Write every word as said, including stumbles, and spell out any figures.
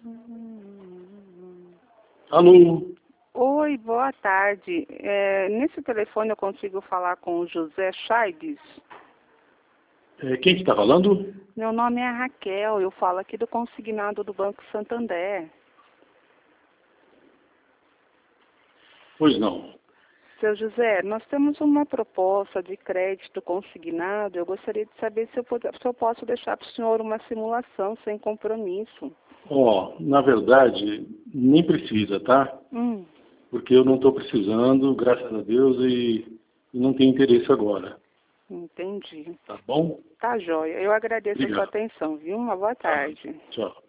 Alô? Oi, boa tarde. É, nesse telefone eu consigo falar com o José Chaides? É, quem que está falando? Meu nome é Raquel, eu falo aqui do consignado do Banco Santander. Pois não. Seu José, nós temos uma proposta de crédito consignado. Eu gostaria de saber se eu, pod- se eu posso deixar para o senhor uma simulação sem compromisso. Ó, na verdade, nem precisa, tá? Hum, Porque eu não estou precisando, graças a Deus, e, e não tenho interesse agora. entendi. Tá bom? Tá joia. Eu agradeço a sua Obrigado. atenção, viu? Uma boa Tá. tarde. Tchau.